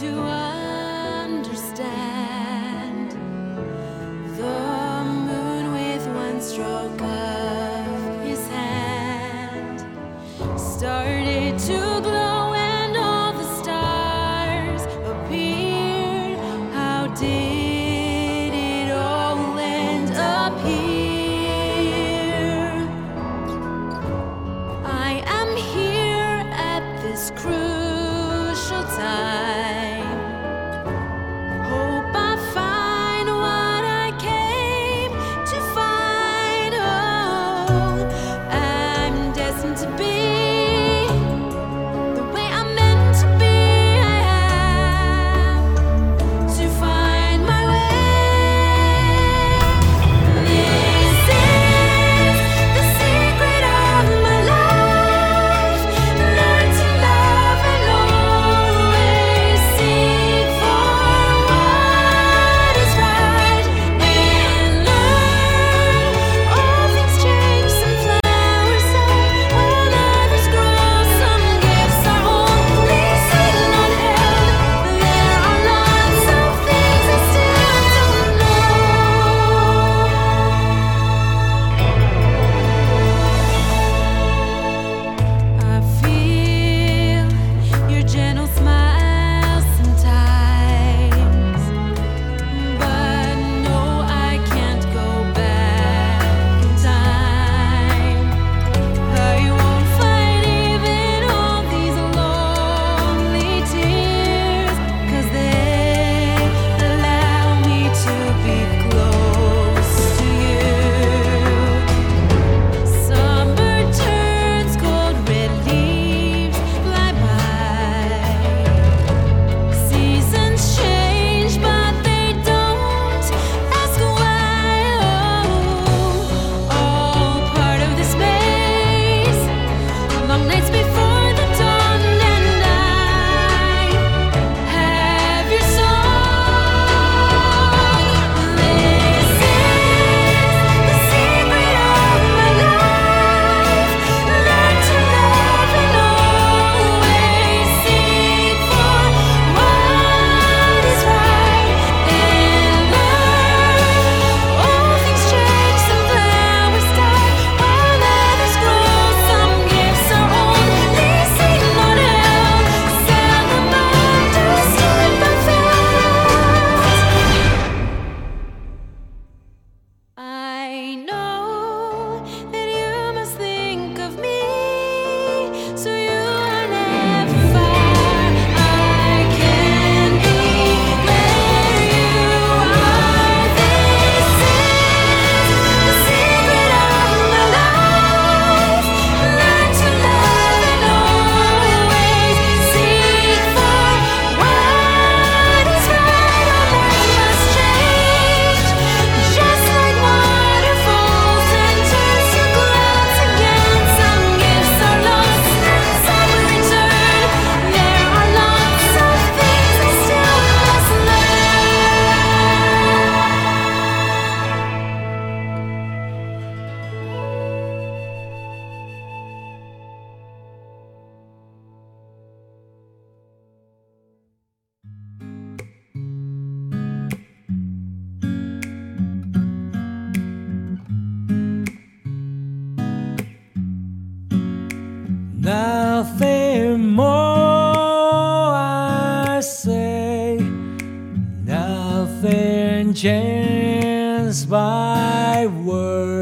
to understand. The moon with one stroke of his hand started to glow and all the stars appeared. How did it all end up here? I am here at this crucial time. Hope I find what I came to find. Oh, I'm destined to be the way I'm meant to be. I have to find my way. This is the secret of my life. Learn to love and always seek for what is right. And learn all things change, some flowers die while others grow. Some gifts are only seen, not held. There are lots of things I still don't know. I feel your gentle smile sometimes, but no, I can't go back in time. I won't fight even all these lonely tears, 'cause they allow me to be close to you. Summer turns cold, red leaves fly by. Seasons change, but they don't ask why. Oh, all part of the space. Long nights before the dawn, and I have your song. This is the secret of my life. Learn to love and always seek for what is right. And learn all things change, some flowers die while others grow. Some gifts are only seen, not held. Seldom understood but felt. I know that you must think of me, so you are never far. I can be where you are. This is the secret of my life. Learn to love and always seek for what is right. Our life must change, just like waterfalls, and turns to clouds again. Some gifts are lost, some return. There are lots of things I still must Nothing more I say, nothing changed by word.